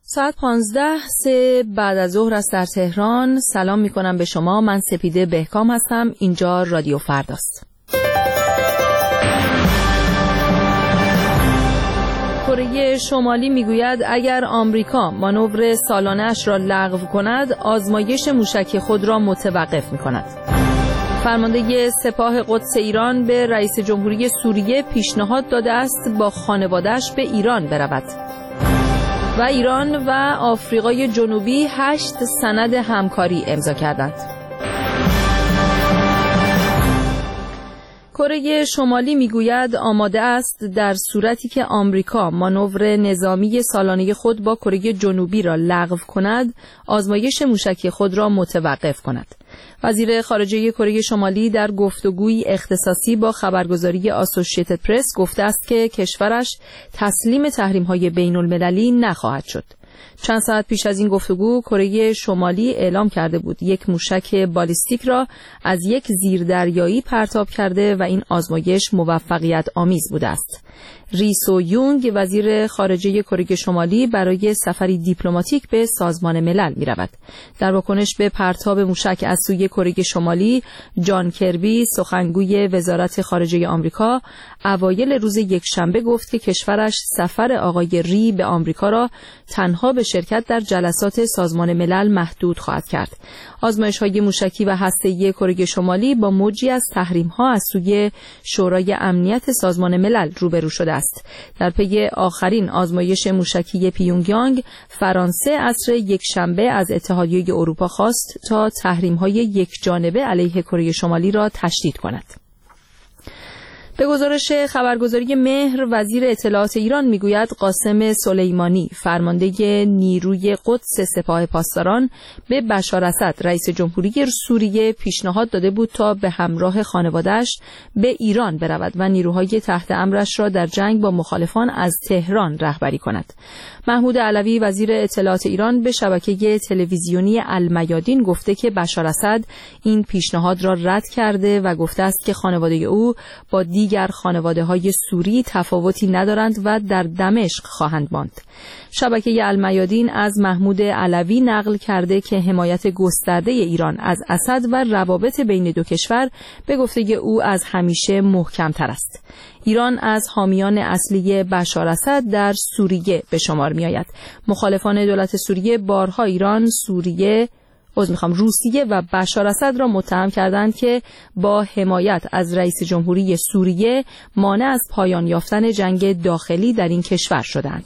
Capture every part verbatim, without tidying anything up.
ساعت پانزده سه بعد از ظهر است در تهران. سلام می کنم به شما. من سپیده بهکام هستم. اینجا رادیو فرداست. کره شمالی میگوید اگر آمریکا مانور سالانه‌اش را لغو کند، آزمایش موشک خود را متوقف می‌کند. فرمانده سپاه قدس ایران به رئیس جمهوری سوریه پیشنهاد داده است با خانواده‌اش به ایران برود. و ایران و آفریقای جنوبی هشت سند همکاری امضا کردند. کره شمالی میگوید آماده است در صورتی که آمریکا مانور نظامی سالانه خود با کره جنوبی را لغو کند، آزمایش موشکی خود را متوقف کند. وزیر خارجه کره شمالی در گفتگویی اختصاصی با خبرگزاری آسوشیتد پرس گفته است که کشورش تسلیم تحریم‌های بین‌المللی نخواهد شد. چند ساعت پیش از این گفتگو کره شمالی اعلام کرده بود یک موشک بالیستیک را از یک زیردریایی پرتاب کرده و این آزمایش موفقیت آمیز بوده است. ری سو یونگ وزیر خارجه کره شمالی برای سفری دیپلماتیک به سازمان ملل می رود. در واکنش به پرتاب موشک از سوی کره شمالی، جان کربی سخنگوی وزارت خارجه آمریکا اوایل روز یکشنبه گفت که کشورش سفر آقای ری به آمریکا را تنها به شرکت در جلسات سازمان ملل محدود خواهد کرد. آزمایش‌های موشکی و هسته‌ای کره شمالی با موجی از تحریم‌ها از سوی شورای امنیت سازمان ملل روبرو شده است. در پی آخرین آزمایش موشکی پیونگیانگ، فرانسه عصر یکشنبه از اتحادیه اروپا خواست تا تحریم‌های یکجانبه علیه کره شمالی را تشدید کند. به گزارش خبرگزاری مهر، وزیر اطلاعات ایران میگوید قاسم سلیمانی فرمانده نیروی قدس سپاه پاسداران به بشار اسد رئیس جمهوری سوریه پیشنهاد داده بود تا به همراه خانواده‌اش به ایران برود و نیروهای تحت امرش را در جنگ با مخالفان از تهران رهبری کند. محمود علوی وزیر اطلاعات ایران به شبکه تلویزیونی المیادین گفته که بشار اسد این پیشنهاد را رد کرده و گفته است که خانواده او با دیگر خانواده‌های سوری تفاوتی ندارند و در دمشق خواهند ماند. شبکه المیادین از محمود علوی نقل کرده که حمایت گسترده ایران از اسد و روابط بین دو کشور به گفته او از همیشه محکم‌تر است. ایران از حامیان اصلی بشار اسد در سوریه به شمار می‌آید. مخالفان دولت سوریه بارها ایران، سوریه از میخوام روسیه و بشار اسد را متهم کردند که با حمایت از رئیس جمهوری سوریه مانع از پایان یافتن جنگ داخلی در این کشور شدند.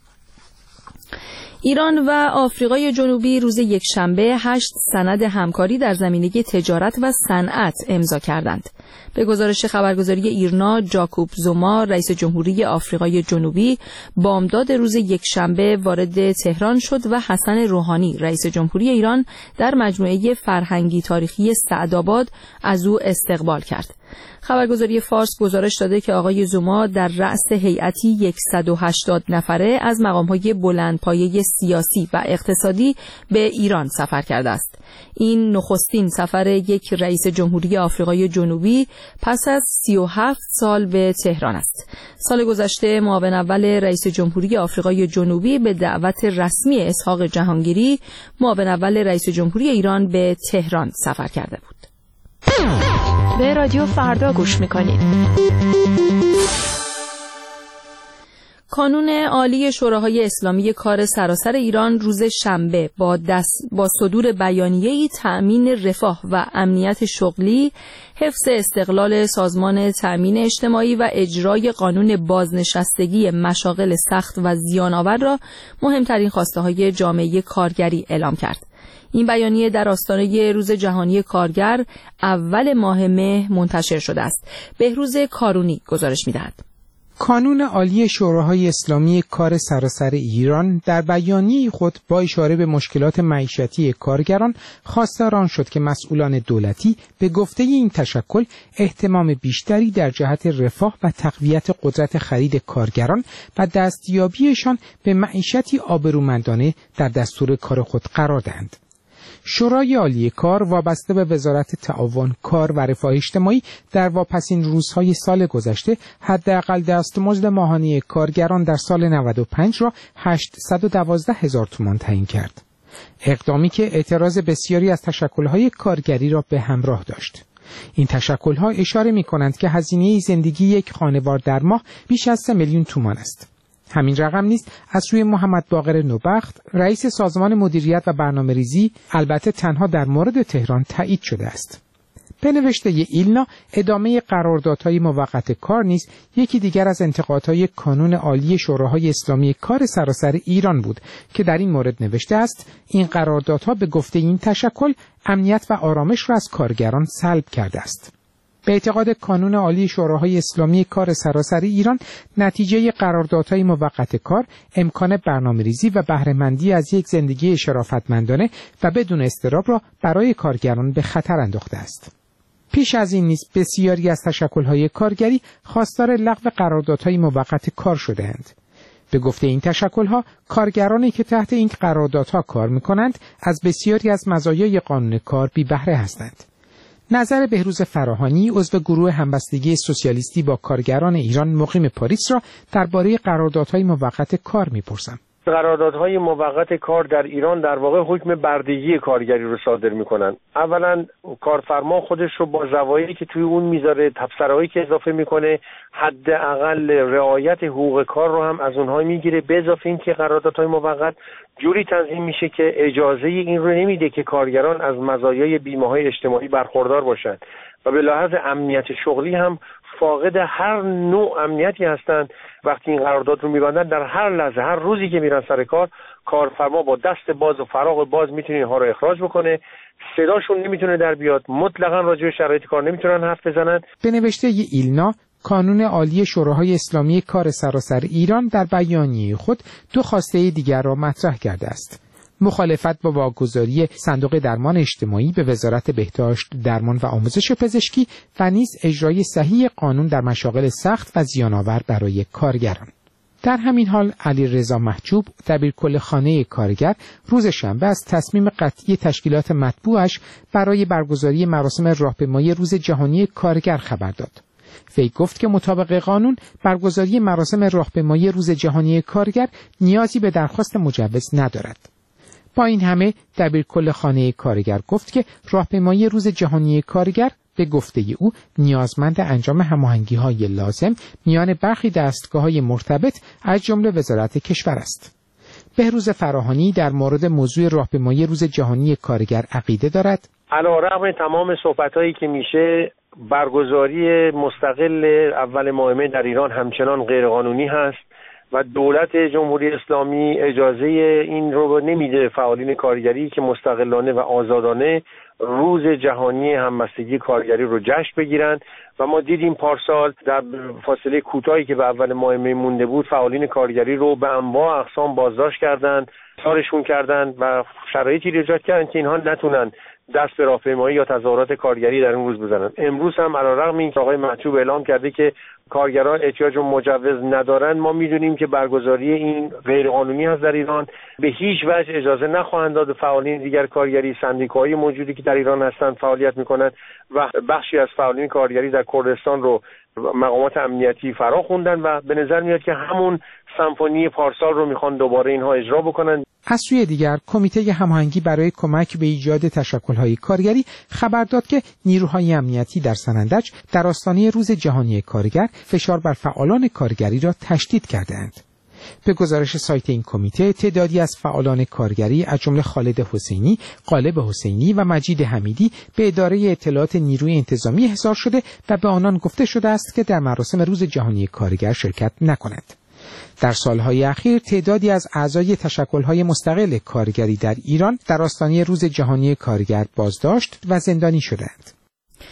ایران و آفریقای جنوبی روز یکشنبه هشت سند همکاری در زمینه تجارت و صنعت امضا کردند. به گزارش خبرگزاری ایرنا، جاکوب زوما رئیس جمهوری آفریقای جنوبی بامداد روز یکشنبه وارد تهران شد و حسن روحانی رئیس جمهوری ایران در مجموعه فرهنگی تاریخی سعدآباد از او استقبال کرد. خبرگزاری فارس گزارش داده که آقای زوما در رأس هیئتی صد و هشتاد نفره از مقام‌های بلندپایه سیاسی و اقتصادی به ایران سفر کرده است. این نخستین سفر یک رئیس جمهوری آفریقای جنوبی پس از سی و هفت سال به تهران است. سال گذشته معاون اول رئیس جمهوری آفریقای جنوبی به دعوت رسمی اسحاق جهانگیری معاون اول رئیس جمهوری ایران به تهران سفر کرده بود. به رادیو فردا گوش میکنید. کانون عالی شوراهای اسلامی کار سراسر ایران روز شنبه با دست با صدور بیانیه‌ای تأمین رفاه و امنیت شغلی، حفظ استقلال سازمان تأمین اجتماعی و اجرای قانون بازنشستگی مشاغل سخت و زیان‌آور را مهمترین خواسته‌های جامعه کارگری اعلام کرد. این بیانیه در آستانه روز جهانی کارگر اول ماه مه منتشر شده است. بهروز کارونی گزارش می‌دهد. کانون عالی شوراهای اسلامی کار سراسر ایران در بیانیه خود با اشاره به مشکلات معیشتی کارگران خواستار آن شد که مسئولان دولتی به گفته این تشکل اهتمام بیشتری در جهت رفاه و تقویت قدرت خرید کارگران و دستیابیشان به معیشتی آبرومندانه در دستور کار خود قرار دهند. شورای عالی کار وابسته به وزارت تعاون، کار و رفاه اجتماعی در واپسین روزهای سال گذشته حداقل دستمزد ماهانه کارگران در سال نود و پنج را هشتصد و دوازده هزار تومان تعیین کرد. اقدامی که اعتراض بسیاری از تشکل‌های کارگری را به همراه داشت. این تشکل‌ها اشاره می‌کنند که هزینه زندگی یک خانوار در ماه بیش از سه میلیون تومان است. همین رقم نیز از سوی محمد باقر نوبخت، رئیس سازمان مدیریت و برنامه‌ریزی، البته تنها در مورد تهران تایید شده است. به نوشته ایلنا، ادامه قراردادهای موقت کار نیز یکی دیگر از انتقادهای کانون عالی شوراهای اسلامی کار سراسر ایران بود که در این مورد نوشته است این قراردادها به گفته این تشکل امنیت و آرامش را از کارگران سلب کرده است. به اعتقاد کانون عالی شوراهای اسلامی کار سراسر ایران، نتیجه قراردادهای موقت کار امکان برنامه‌ریزی و بهره‌مندی از یک زندگی شرافتمندانه و بدون اضطراب را برای کارگران به خطر انداخته است. پیش از این نیز بسیاری از تشکل‌های کارگری خواستار لغو قراردادهای موقت کار شده‌اند. به گفته این تشکل‌ها، کارگرانی که تحت این قراردادها کار می‌کنند از بسیاری از مزایای قانون کار بی بهره هستند. نظر بهروز فراهانی، عضو گروه همبستگی سوسیالیستی با کارگران ایران مقیم پاریس را درباره قراردادهای موقت کار می‌پرسم. قراردادهای موقت کار در ایران در واقع حکم بردگی کارگری رو صادر میکنن. اولا کارفرما خودش رو با زوایایی که توی اون میذاره، تبصره‌هایی که اضافه میکنه، حداقل رعایت حقوق کار رو هم از اونها میگیره. به اضافه این که قراردادهای موقت جوری تنظیم میشه که اجازه این رو نمیده که کارگران از مزایای بیمه‌های اجتماعی برخوردار باشن و به لحاظ امنیت شغلی هم فاقد هر نوع امنیتی هستند. وقتی این قرارداد رو می‌بندن، در هر لحظه، هر روزی که میرن سر کار، کارفرما با دست باز و فراغ باز میتونه اینها رو اخراج بکنه. صداشون نمیتونه در بیاد، مطلقاً راجع به شرایط کار نمیتونن حرف بزنن. به نوشته ایلنا، کانون عالی شوراهای اسلامی کار سراسر ایران در بیانیه خود دو خواسته دیگر را مطرح کرده است: مخالفت با واگذاری صندوق درمان اجتماعی به وزارت بهداشت، درمان و آموزش پزشکی و نیز اجرای صحیح قانون در مشاغل سخت و زیان‌آور برای کارگران. در همین حال علیرضا محجوب، دبیرکل خانه کارگر، روز شنبه از تصمیم قطعی تشکیلات مطبوعش برای برگزاری مراسم راهپیمایی روز جهانی کارگر خبر داد. وی گفت که مطابق قانون برگزاری مراسم راهپیمایی روز جهانی کارگر نیازی به درخواست مجوز ندارد. با این همه دبیرکل خانه کارگر گفت که راهپیمایی روز جهانی کارگر به گفته او نیازمند انجام هماهنگی‌های لازم میان برخی دستگاه‌های مرتبط از جمله وزارت کشور است. بهروز فراهانی در مورد موضوع راهپیمایی روز جهانی کارگر عقیده دارد. علیرغم تمام صحبت‌هایی که میشه، برگزاری مستقل اول ماه مه در ایران همچنان غیرقانونی هست و دولت جمهوری اسلامی اجازه این رو نمیده فعالین کارگری که مستقلانه و آزادانه روز جهانی همبستگی کارگری رو جشن بگیرن و ما دیدیم پارسال در فاصله کوتاهی که به اول ماه مه مونده بود، فعالین کارگری رو به انواع اقسام بازداشت کردن، سارشون کردن و شرایطی ایجاد کردن که اینها نتونن دست به راهپیمایی یا تظاهرات کارگری در این روز بزنن. امروز هم علیرغم این که آقای محجوب اعلام کرده که کارگران احتیاج به مجوز ندارن، ما میدونیم که برگزاری این غیرقانونی هست در ایران. به هیچ وجه اجازه نخواهند داد فعالین دیگر کارگری، سندیکاهای موجودی که در ایران هستند فعالیت میکنند و بخشی از فعالین کارگری در کردستان رو مقامات امنیتی فرا خوندن و به نظر میاد که همون سمفونی پارسال رو میخوان دوباره اینها اجرا بکنن. از سوی دیگر، کمیته هماهنگی برای کمک به ایجاد تشکل‌های کارگری خبر داد که نیروهای امنیتی در سنندج در آستانه روز جهانی کارگر فشار بر فعالان کارگری را تشدید کردند. به گزارش سایت این کمیته، تعدادی از فعالان کارگری از جمله خالد حسینی، غالب حسینی و مجید حمیدی به اداره اطلاعات نیروی انتظامی احضار شده و به آنان گفته شده است که در مراسم روز جهانی کارگر شرکت نکنند. در سالهای اخیر تعدادی از اعضای تشکل‌های مستقل کارگری در ایران در آستانه روز جهانی کارگر بازداشت و زندانی شدند.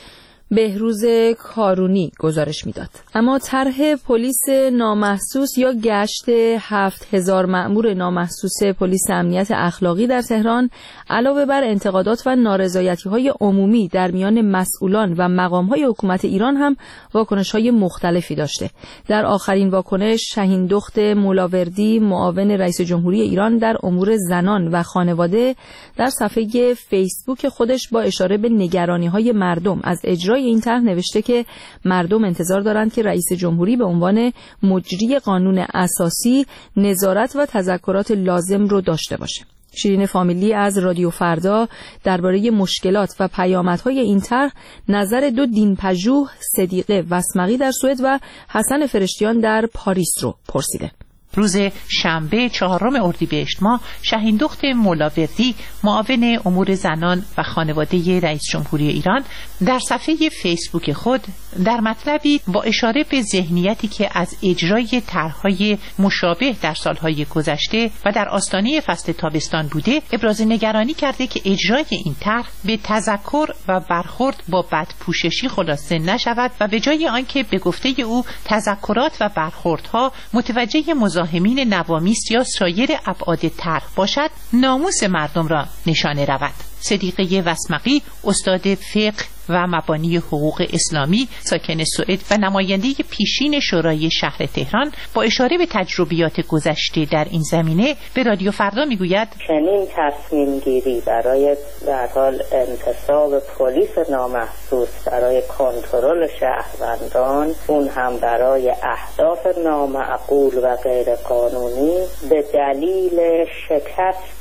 بهروز کارونی گزارش میداد. اما طرح پلیس نامحسوس یا گشت هفت هزار مأمور نامحسوس پلیس امنیت اخلاقی در تهران علاوه بر انتقادات و نارضایتی‌های عمومی در میان مسئولان و مقام‌های حکومت ایران هم واکنش‌های مختلفی داشته. در آخرین واکنش شهیندخت مولاوردی معاون رئیس جمهوری ایران در امور زنان و خانواده در صفحه فیسبوک خودش با اشاره به نگرانی‌های مردم از اجرای این طرح نوشته که مردم انتظار دارند که رئیس جمهوری به عنوان مجری قانون اساسی نظارت و تذکرات لازم رو داشته باشه. شیرین فامیلی از رادیو فردا درباره مشکلات و پیامدهای این طرح نظر دو دینپژوه، صدیقه وسمقی در سوئد و حسن فرشتیان در پاریس رو پرسیده. روز شنبه چهارم اردیبهشت ماه شهیندخت مولاوردی معاون امور زنان و خانواده رئیس جمهوری ایران در صفحه فیسبوک خود در مطلبی با اشاره به ذهنیتی که از اجرای طرح‌های مشابه در سالهای گذشته و در آستانه فصل تابستان بوده ابراز نگرانی کرده که اجرای این طرح به تذکر و برخورد با بدپوششی خلاصه نشود و به جای آنکه به گفته او تذکرات و برخوردها متوجه مزاحمین نوامیس یا سایر ابعاد طرح باشد، ناموس مردم را نشانه رود. صدیقه وسمقی استاد فقه و مبانی حقوق اسلامی ساکن سوئد و نماینده پیشین شورای شهر تهران با اشاره به تجربیات گذشته در این زمینه به رادیو فردا میگوید چنین تصمیم گیری برای در حال انتصاب پلیس نامحسوس برای کنترل شهروندان، اون هم برای اهداف نامعقول و غیر قانونی، به دلیل شکست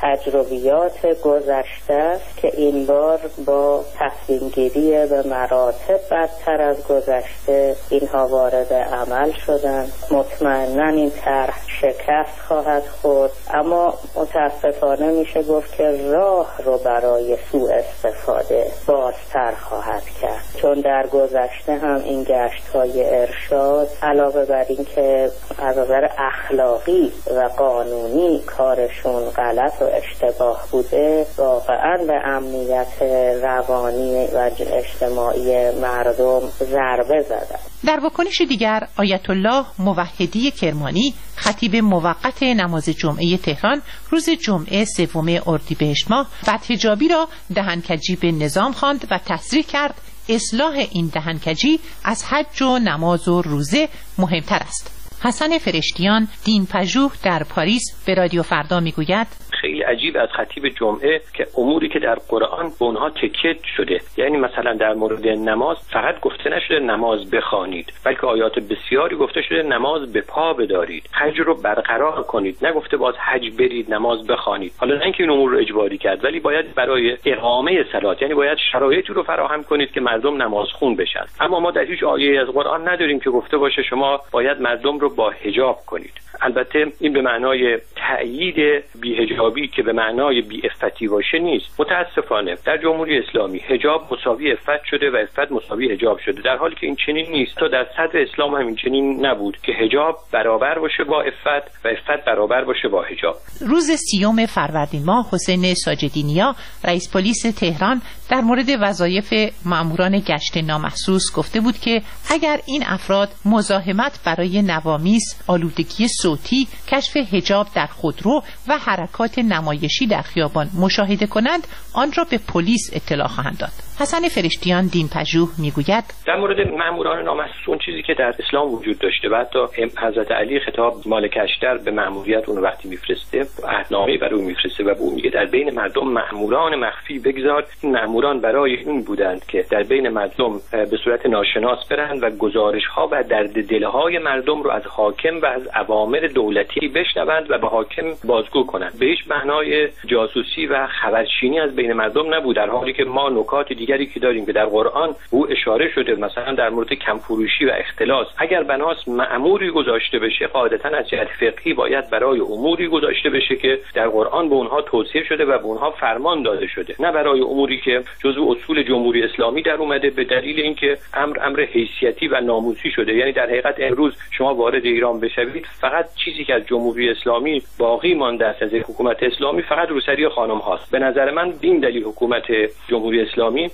تجربیات گذشته است که این بار با تصمیم گیری به مراتب بدتر از گذشته اینها وارد عمل شدن. مطمئناً این طرح شکست خواهد خورد، اما متاسفانه میشه گفت که راه رو برای سوء استفاده بازتر خواهد کرد، چون در گذشته هم این گشت‌های ارشاد علاوه بر این که از نظر اخلاقی و قانونی کارشون غلط و اشتباه بوده، واقعاً به امنیت روانی و اجتماعی مردم ضربه زدن. در واکنش دیگر آیت الله موحدی کرمانی خطیب موقت نماز جمعه تهران روز جمعه سوم اردیبهشت ماه بدحجابی را دهنکجی به نظام خواند و تصریح کرد اصلاح این دهنکجی از حج و نماز و روزه مهمتر است. حسن فرشتیان دینپژوه در پاریس به رادیو فردا میگوید خیلی عجیب از خطیب جمعه که اموری که در قرآن به اونها تکیه شده، یعنی مثلا در مورد نماز فقط گفته نشده نماز بخوانید، بلکه آیات بسیاری گفته شده نماز به پا بدارید، حج رو برقرار کنید، نگفته باز حج برید نماز بخوانید. حالا نه اینکه این امور رو اجباری کرد، ولی باید برای اقامه صلات، یعنی باید شرایطی رو فراهم کنید که مردم نماز خون بشن. اما ما در هیچ آیه از قرآن نداریم که گفته باشه شما باید مردم رو با حجاب کنید. البته این به معنای تأیید بی‌حجابی که به معنای بی‌عفتی باشه نیست. متاسفانه در جمهوری اسلامی حجاب مساوی عفت شده و عفت مساوی حجاب شده، در حالی که این چنین نیست. تا در صدر اسلام هم این چنین نبود که حجاب برابر باشه با عفت و عفت برابر باشه با حجاب. روز سیوم فروردین ماه حسین ساجدینیا رئیس پلیس تهران در مورد وظایف ماموران گشت نامحسوس گفته بود که اگر این افراد مزاحمت برای نوامیس، آلودگی صوتی، کشف حجاب در خودرو و حرکات نمایشی در خیابان مشاهده کنند، آن را به پلیس اطلاع خواهند داد. حسن فرشتیان دینپژوه میگوید در مورد ماموران نامحسوس اون چیزی که در اسلام وجود داشته و حتی حضرت علی خطاب مالک اشتر به ماموریت اون وقتی میفرسته عهدنامه برای اون میفرسته و به اون میگه در بین مردم ماموران مخفی بگذار. این ماموران برای این بودند که در بین مردم به صورت ناشناس برند و گزارش ها و درد دلهای مردم رو از حاکم و از اوامر دولتی بشنوند و به حاکم بازگو کنند. به هیچ معنای جاسوسی و خبرچینی از بین مردم نبود، در حالی که ما نکات دیگری که داریم که در قرآن او اشاره شده، مثلا در مورد کمفروشی و اختلاس، اگر بناس مأموری گذاشته بشه قاعدتاً از جهت فقهی باید برای اموری گذاشته بشه که در قرآن به اونها توصیه شده و به اونها فرمان داده شده، نه برای اموری که جزو اصول جمهوری اسلامی در اومده به دلیل اینکه امر امر حیثیتی و ناموسی شده. یعنی در حقیقت امروز شما وارد ایران بشوید فقط چیزی که از جمهوری اسلامی باقی مانده است از حکومت اسلامی فقط روسری خانم هاست. به نظر من این دلیل حکومت جمهوری اسلامی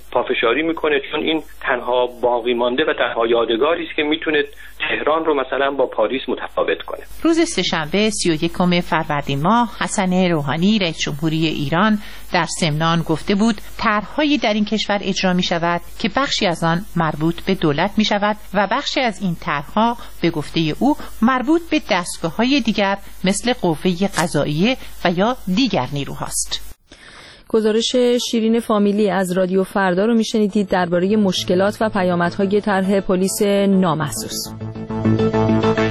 پافشاری میکنه، چون این تنها باقی مانده و تنها یادگاری است که میتونه تهران رو مثلا با پاریس متفاوت کنه. روز سه‌شنبه سی و یکم فروردین ماه حسن روحانی رئیس جمهوری ایران در سمنان گفته بود طرح‌هایی در این کشور اجرا می شود که بخشی از آن مربوط به دولت می شود و بخشی از این طرح‌ها به گفته او مربوط به دستگاه‌های دیگر مثل قوه قضاییه و یا دیگر نیروهاست. گزارش شیرین فامیلی از رادیو فردا رو میشنیدید درباره مشکلات و پیامدهای طرح پلیس نامحسوس.